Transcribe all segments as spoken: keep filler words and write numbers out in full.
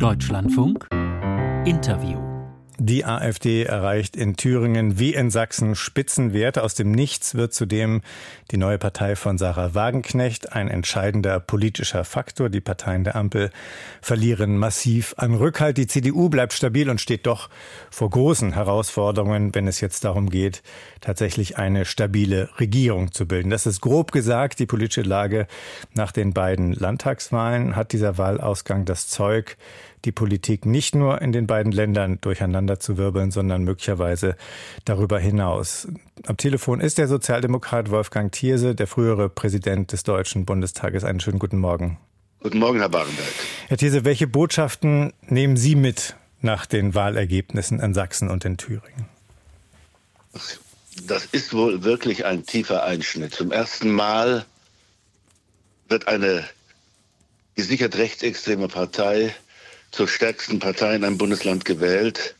Deutschlandfunk Interview. Die AfD erreicht in Thüringen wie in Sachsen Spitzenwerte. Aus dem Nichts wird zudem die neue Partei von Sarah Wagenknecht ein entscheidender politischer Faktor. Die Parteien der Ampel verlieren massiv an Rückhalt. Die C D U bleibt stabil und steht doch vor großen Herausforderungen, wenn es jetzt darum geht, tatsächlich eine stabile Regierung zu bilden. Das ist grob gesagt die politische Lage nach den beiden Landtagswahlen. Hat dieser Wahlausgang das Zeug, die Politik nicht nur in den beiden Ländern durcheinander zu wirbeln, sondern möglicherweise darüber hinaus. Am Telefon ist der Sozialdemokrat Wolfgang Thierse, der frühere Präsident des Deutschen Bundestages. Einen schönen guten Morgen. Guten Morgen, Herr Barenberg. Herr Thierse, welche Botschaften nehmen Sie mit nach den Wahlergebnissen in Sachsen und in Thüringen? Das ist wohl wirklich ein tiefer Einschnitt. Zum ersten Mal wird eine gesichert rechtsextreme Partei zur stärksten Partei in einem Bundesland gewählt.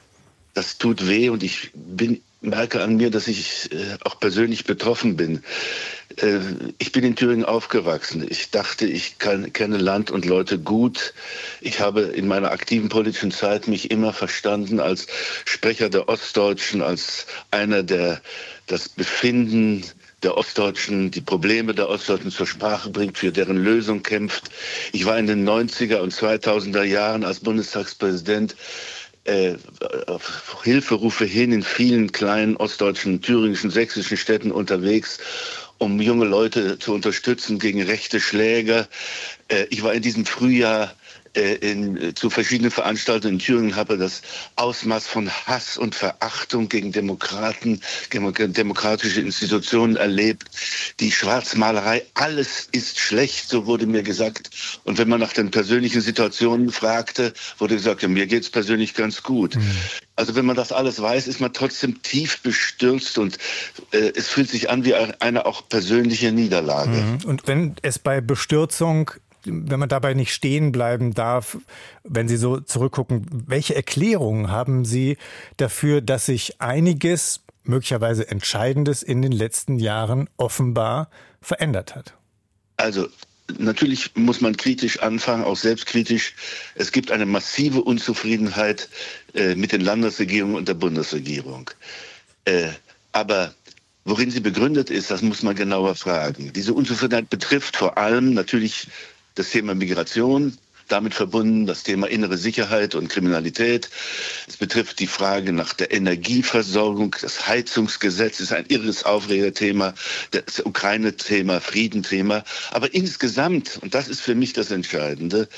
Das tut weh und ich bin, merke an mir, dass ich äh, auch persönlich betroffen bin. Äh, ich bin in Thüringen aufgewachsen. Ich dachte, ich kann, kenne Land und Leute gut. Ich habe in meiner aktiven politischen Zeit mich immer verstanden als Sprecher der Ostdeutschen, als einer, der das Befinden der Ostdeutschen, die Probleme der Ostdeutschen zur Sprache bringt, für deren Lösung kämpft. Ich war in den neunziger und zweitausender Jahren als Bundestagspräsident äh, auf Hilferufe hin in vielen kleinen ostdeutschen, thüringischen, sächsischen Städten unterwegs, um junge Leute zu unterstützen gegen rechte Schläger. Äh, ich war in diesem Frühjahr In, zu verschiedenen Veranstaltungen in Thüringen, habe das Ausmaß von Hass und Verachtung gegen Demokraten, demokratische Institutionen erlebt. Die Schwarzmalerei, alles ist schlecht, so wurde mir gesagt. Und wenn man nach den persönlichen Situationen fragte, wurde gesagt, ja, mir geht's persönlich ganz gut. Mhm. Also wenn man das alles weiß, ist man trotzdem tief bestürzt und äh, es fühlt sich an wie eine auch persönliche Niederlage. Mhm. Und wenn es bei Bestürzung, wenn man dabei nicht stehen bleiben darf, wenn Sie so zurückgucken, welche Erklärungen haben Sie dafür, dass sich einiges, möglicherweise Entscheidendes in den letzten Jahren offenbar verändert hat? Also natürlich muss man kritisch anfangen, auch selbstkritisch. Es gibt eine massive Unzufriedenheit äh, mit den Landesregierungen und der Bundesregierung. Äh, aber worin sie begründet ist, das muss man genauer fragen. Diese Unzufriedenheit betrifft vor allem natürlich das Thema Migration, damit verbunden das Thema innere Sicherheit und Kriminalität. Es betrifft die Frage nach der Energieversorgung. Das Heizungsgesetz ist ein irres Aufregerthema, das Ukraine-Thema, Frieden-Thema. Aber insgesamt, und das ist für mich das Entscheidende,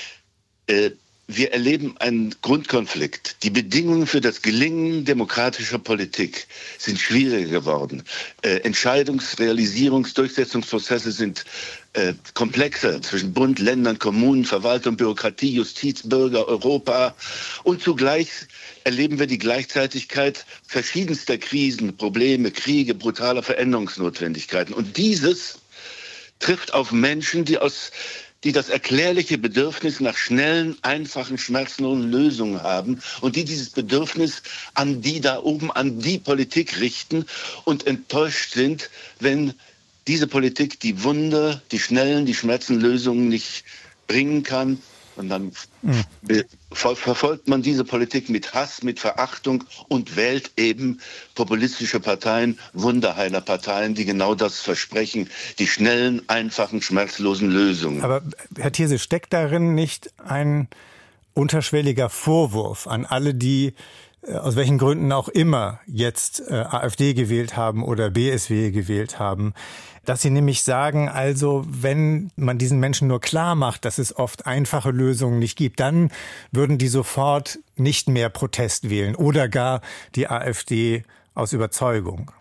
äh, wir erleben einen Grundkonflikt. Die Bedingungen für das Gelingen demokratischer Politik sind schwieriger geworden. Äh, Entscheidungs-, Realisierungs-, Durchsetzungsprozesse sind äh, komplexer zwischen Bund, Ländern, Kommunen, Verwaltung, Bürokratie, Justiz, Bürger, Europa. Und zugleich erleben wir die Gleichzeitigkeit verschiedenster Krisen, Probleme, Kriege, brutaler Veränderungsnotwendigkeiten. Und dieses trifft auf Menschen, die aus die das erklärliche Bedürfnis nach schnellen, einfachen, schmerzlosen Lösungen haben und die dieses Bedürfnis an die da oben, an die Politik richten und enttäuscht sind, wenn diese Politik die Wunder, die schnellen, die Schmerzenlösungen nicht bringen kann. Und dann mhm. ver- verfolgt man diese Politik mit Hass, mit Verachtung und wählt eben populistische Parteien, Wunderheiler-Parteien, die genau das versprechen, die schnellen, einfachen, schmerzlosen Lösungen. Aber Herr Thierse, steckt darin nicht ein unterschwelliger Vorwurf an alle, die aus welchen Gründen auch immer jetzt äh, AfD gewählt haben oder B S W gewählt haben, dass sie nämlich sagen, also wenn man diesen Menschen nur klar macht, dass es oft einfache Lösungen nicht gibt, dann würden die sofort nicht mehr Protest wählen oder gar die AfD aus Überzeugung.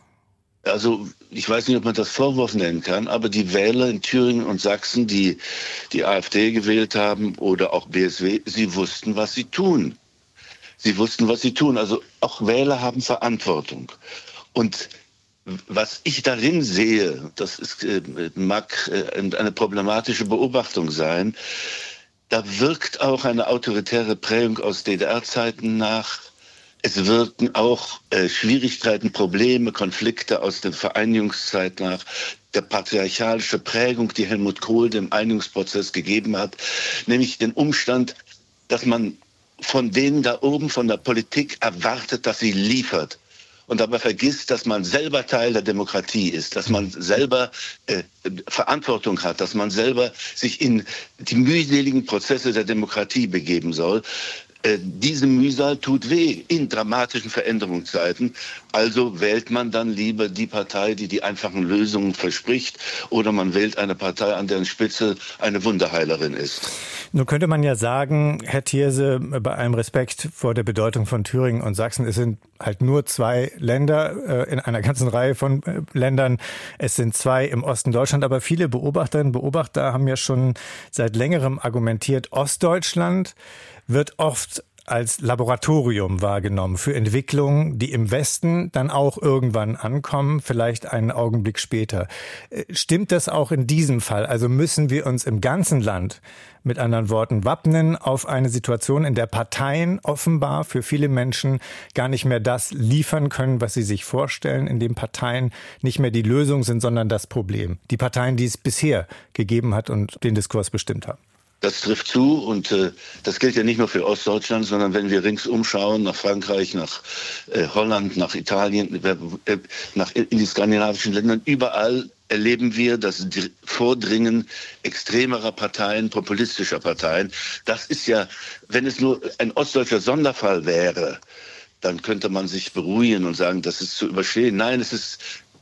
Also ich weiß nicht, ob man das Vorwurf nennen kann, aber die Wähler in Thüringen und Sachsen, die die AfD gewählt haben oder auch B S W, sie wussten, was sie tun. Sie wussten, was sie tun. Also auch Wähler haben Verantwortung. Und was ich darin sehe, das ist, äh, mag äh, eine problematische Beobachtung sein, da wirkt auch eine autoritäre Prägung aus D D R-Zeiten nach. Es wirken auch äh, Schwierigkeiten, Probleme, Konflikte aus der Vereinigungszeit nach. Der patriarchalische Prägung, die Helmut Kohl dem Einigungsprozess gegeben hat, nämlich den Umstand, dass man von denen da oben, von der Politik erwartet, dass sie liefert. Und dabei vergisst, dass man selber Teil der Demokratie ist, dass man selber äh, Verantwortung hat, dass man selber sich in die mühseligen Prozesse der Demokratie begeben soll. Äh, diese Mühsal tut weh in dramatischen Veränderungszeiten. Also wählt man dann lieber die Partei, die die einfachen Lösungen verspricht, oder man wählt eine Partei, an deren Spitze eine Wunderheilerin ist. Nun könnte man ja sagen, Herr Thierse, bei allem Respekt vor der Bedeutung von Thüringen und Sachsen, es sind halt nur zwei Länder äh, in einer ganzen Reihe von äh, Ländern. Es sind zwei im Osten Deutschland, aber viele Beobachterinnen und Beobachter haben ja schon seit längerem argumentiert, Ostdeutschland wird oft als Laboratorium wahrgenommen für Entwicklungen, die im Westen dann auch irgendwann ankommen, vielleicht einen Augenblick später. Stimmt das auch in diesem Fall? Also müssen wir uns im ganzen Land, mit anderen Worten, wappnen auf eine Situation, in der Parteien offenbar für viele Menschen gar nicht mehr das liefern können, was sie sich vorstellen, in dem Parteien nicht mehr die Lösung sind, sondern das Problem. Die Parteien, die es bisher gegeben hat und den Diskurs bestimmt haben. Das trifft zu und äh, das gilt ja nicht nur für Ostdeutschland, sondern wenn wir ringsum schauen, nach Frankreich, nach äh, Holland, nach Italien, äh, nach, in die skandinavischen Ländern, überall erleben wir das Vordringen extremerer Parteien, populistischer Parteien. Das ist ja, wenn es nur ein ostdeutscher Sonderfall wäre, dann könnte man sich beruhigen und sagen, das ist zu überstehen. Nein, es ist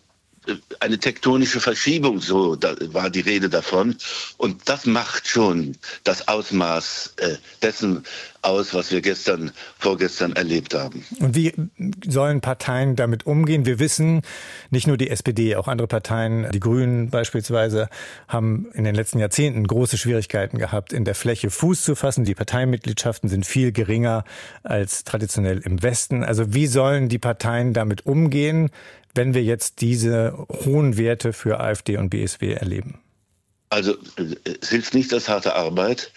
eine tektonische Verschiebung, so da war die Rede davon. Und das macht schon das Ausmaß äh, dessen aus, was wir gestern, vorgestern erlebt haben. Und wie sollen Parteien damit umgehen? Wir wissen, nicht nur die S P D, auch andere Parteien, die Grünen beispielsweise, haben in den letzten Jahrzehnten große Schwierigkeiten gehabt, in der Fläche Fuß zu fassen. Die Parteimitgliedschaften sind viel geringer als traditionell im Westen. Also wie sollen die Parteien damit umgehen, wenn wir jetzt diese hohen Werte für AfD und B S W erleben? Also es hilft nicht das harte Arbeit.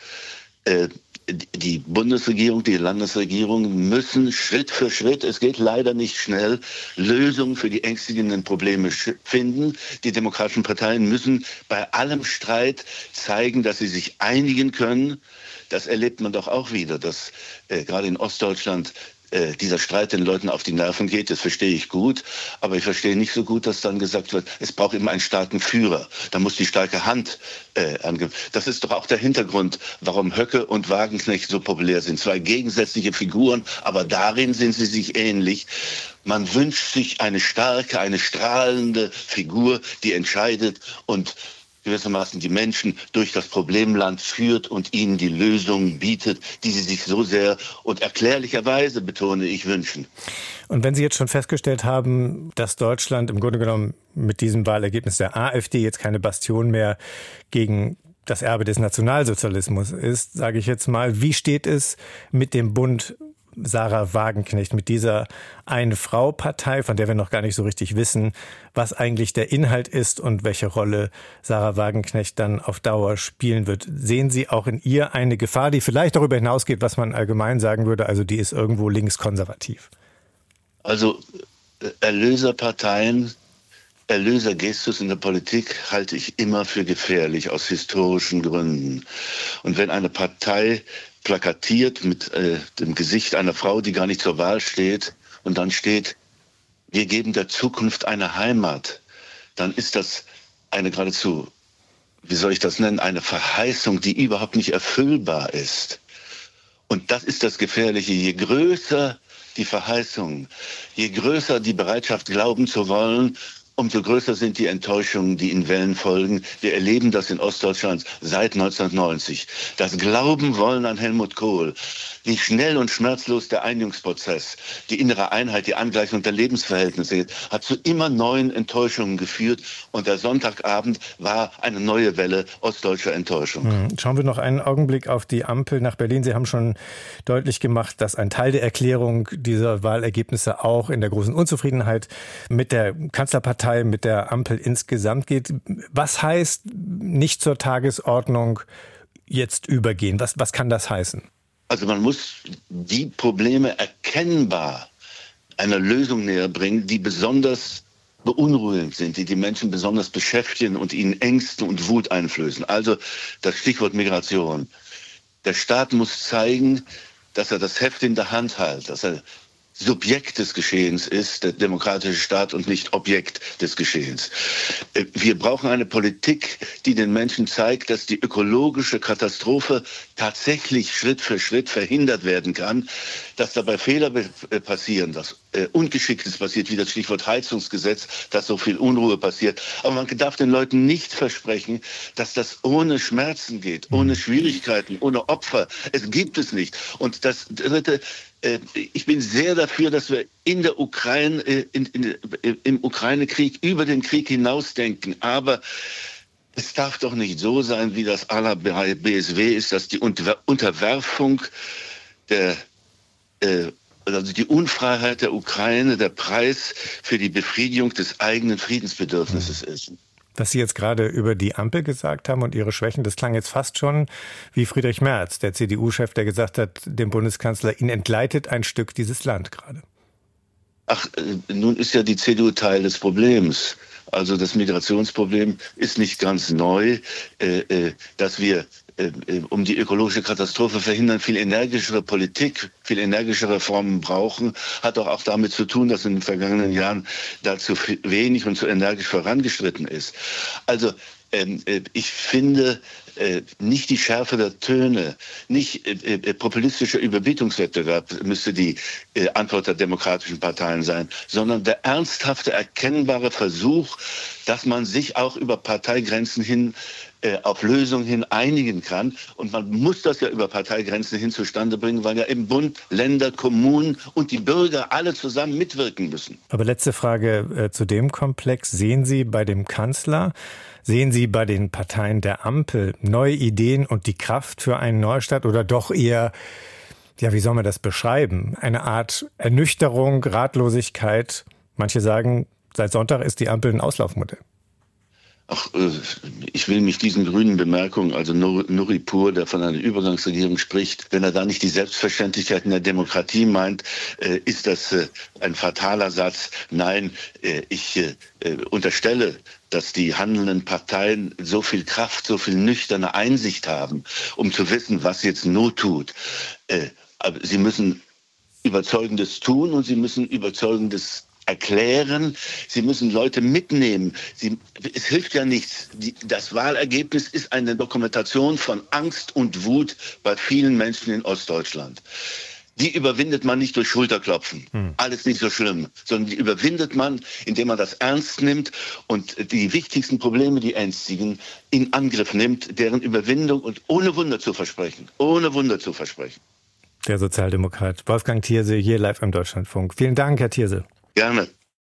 Die Bundesregierung, die Landesregierung müssen Schritt für Schritt, es geht leider nicht schnell, Lösungen für die ängstigenden Probleme finden. Die demokratischen Parteien müssen bei allem Streit zeigen, dass sie sich einigen können. Das erlebt man doch auch wieder, dass äh, gerade in Ostdeutschland äh, dieser Streit den Leuten auf die Nerven geht. Das verstehe ich gut. Aber ich verstehe nicht so gut, dass dann gesagt wird, es braucht immer einen starken Führer. Da muss die starke Hand äh, angehen. Das ist doch auch der Hintergrund, warum Höcke und Wagenknecht so populär sind. Zwei gegensätzliche Figuren, aber darin sind sie sich ähnlich. Man wünscht sich eine starke, eine strahlende Figur, die entscheidet und gewissermaßen die Menschen durch das Problemland führt und ihnen die Lösungen bietet, die sie sich so sehr und erklärlicherweise, betone ich, wünschen. Und wenn Sie jetzt schon festgestellt haben, dass Deutschland im Grunde genommen mit diesem Wahlergebnis der AfD jetzt keine Bastion mehr gegen das Erbe des Nationalsozialismus ist, sage ich jetzt mal, wie steht es mit dem Bund Sarah Wagenknecht, mit dieser Eine-Frau-Partei, von der wir noch gar nicht so richtig wissen, was eigentlich der Inhalt ist und welche Rolle Sarah Wagenknecht dann auf Dauer spielen wird? Sehen Sie auch in ihr eine Gefahr, die vielleicht darüber hinausgeht, was man allgemein sagen würde, also die ist irgendwo linkskonservativ? Also Erlöserparteien, Erlösergestus in der Politik halte ich immer für gefährlich, aus historischen Gründen. Und wenn eine Partei plakatiert mit äh, dem Gesicht einer Frau, die gar nicht zur Wahl steht, und dann steht, wir geben der Zukunft eine Heimat, dann ist das eine geradezu, wie soll ich das nennen, eine Verheißung, die überhaupt nicht erfüllbar ist. Und das ist das Gefährliche. Je größer die Verheißung, je größer die Bereitschaft, glauben zu wollen, umso größer sind die Enttäuschungen, die in Wellen folgen. Wir erleben das in Ostdeutschland seit neunzehnhundertneunzig. Das Glauben wollen an Helmut Kohl, wie schnell und schmerzlos der Einigungsprozess, die innere Einheit, die Angleichung der Lebensverhältnisse hat zu immer neuen Enttäuschungen geführt. Und der Sonntagabend war eine neue Welle ostdeutscher Enttäuschung. Schauen wir noch einen Augenblick auf die Ampel nach Berlin. Sie haben schon deutlich gemacht, dass ein Teil der Erklärung dieser Wahlergebnisse auch in der großen Unzufriedenheit mit der Kanzlerpartei, mit der Ampel insgesamt geht. Was heißt nicht zur Tagesordnung jetzt übergehen? Was, was kann das heißen? Also man muss die Probleme erkennbar einer Lösung näher bringen, die besonders beunruhigend sind, die die Menschen besonders beschäftigen und ihnen Ängste und Wut einflößen. Also das Stichwort Migration. Der Staat muss zeigen, dass er das Heft in der Hand hält, dass er Subjekt des Geschehens ist, der demokratische Staat, und nicht Objekt des Geschehens. Wir brauchen eine Politik, die den Menschen zeigt, dass die ökologische Katastrophe tatsächlich Schritt für Schritt verhindert werden kann, dass dabei Fehler passieren, dass äh, Ungeschicktes passiert, wie das Stichwort Heizungsgesetz, dass so viel Unruhe passiert. Aber man darf den Leuten nicht versprechen, dass das ohne Schmerzen geht, ohne Schwierigkeiten, ohne Opfer. Es gibt es nicht. Und das Dritte, äh, ich bin sehr dafür, dass wir in der Ukraine, äh, in, in, im Ukraine-Krieg über den Krieg hinausdenken. Aber es darf doch nicht so sein, wie das à la B S W ist, dass die Unter- Unterwerfung der äh, also die Unfreiheit der Ukraine der Preis für die Befriedigung des eigenen Friedensbedürfnisses ist. Was Sie jetzt gerade über die Ampel gesagt haben und ihre Schwächen, das klang jetzt fast schon wie Friedrich Merz, der C D U-Chef, der gesagt hat, dem Bundeskanzler, ihn entgleitet ein Stück dieses Land gerade. Ach, nun ist ja die C D U Teil des Problems. Also das Migrationsproblem ist nicht ganz neu, äh, äh, dass wir um die ökologische Katastrophe verhindern, viel energischere Politik, viel energischere Reformen brauchen, hat doch auch damit zu tun, dass in den vergangenen Jahren da zu wenig und zu energisch vorangeschritten ist. Also ähm, ich finde äh, nicht die Schärfe der Töne, nicht äh, äh, populistischer Überbietungswettbewerb müsste die äh, Antwort der demokratischen Parteien sein, sondern der ernsthafte, erkennbare Versuch, dass man sich auch über Parteigrenzen hin auf Lösungen hin einigen kann. Und man muss das ja über Parteigrenzen hin zustande bringen, weil ja im Bund, Länder, Kommunen und die Bürger alle zusammen mitwirken müssen. Aber letzte Frage äh, zu dem Komplex. Sehen Sie bei dem Kanzler, sehen Sie bei den Parteien der Ampel neue Ideen und die Kraft für einen Neustart oder doch eher, ja, wie soll man das beschreiben? Eine Art Ernüchterung, Ratlosigkeit. Manche sagen, seit Sonntag ist die Ampel ein Auslaufmodell. Ach, ich will mich diesen grünen Bemerkungen, also Nuripur, der von einer Übergangsregierung spricht, wenn er da nicht die Selbstverständlichkeit in der Demokratie meint, ist das ein fataler Satz. Nein, ich unterstelle, dass die handelnden Parteien so viel Kraft, so viel nüchterne Einsicht haben, um zu wissen, was jetzt Not tut. Aber sie müssen Überzeugendes tun und sie müssen Überzeugendes erklären, sie müssen Leute mitnehmen. Sie, es hilft ja nichts. Die, das Wahlergebnis ist eine Dokumentation von Angst und Wut bei vielen Menschen in Ostdeutschland. Die überwindet man nicht durch Schulterklopfen. Hm. Alles nicht so schlimm. Sondern die überwindet man, indem man das ernst nimmt und die wichtigsten Probleme, die einstigen, in Angriff nimmt, deren Überwindung und ohne Wunder zu versprechen. Ohne Wunder zu versprechen. Der Sozialdemokrat Wolfgang Thierse hier live im Deutschlandfunk. Vielen Dank, Herr Thierse. Gerne.